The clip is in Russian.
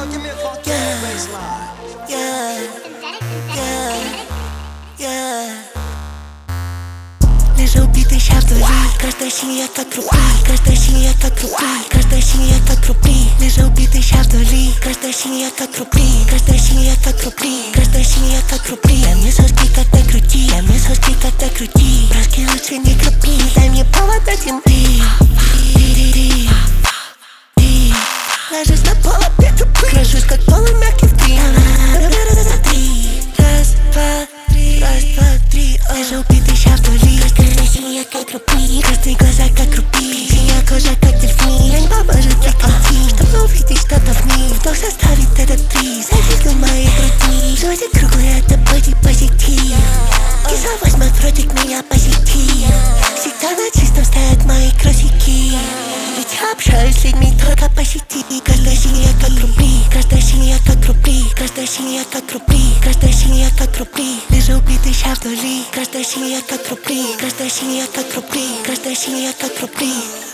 Лежа убитый ща вдали, каждая синяя как рубли, каждая синяя как рубли, каждая синяя как рубли. Лежа убитый ща вдали, каждая синяя как рубли, каждая синяя как рубли, каждая синяя как рубли. Дай мне соски как на груди, дай мне соски как на груди. Броски лучше не крупи, дай мне повод от земли. Ложусь на пол, опять тупый, кражусь как полумягкий в три. Раз, два, три, раз, два, три. Лежа убитый ща вдали, каждая синяя как рубли, каждые глаза как рубли, синяя кожа как дельфин. Я не поможет прекратить, чтобы увидеть что-то в них. Вдох составит этот приз, завис на моей груди. Животик круглый, это бодипозитив. Кисловость мой против меня позитив. Всегда на чистом стоят мои кросики. Ведь я общаюсь с людьми только по сети. Каждая синяя как рубли, каждая синяя как рубли, каждая синяя как рубли, каждая синяя как рубли. Лежа убитый ща вдали, каждая синяя как рубли, каждая синяя как рубли, каждая синяя как рубли.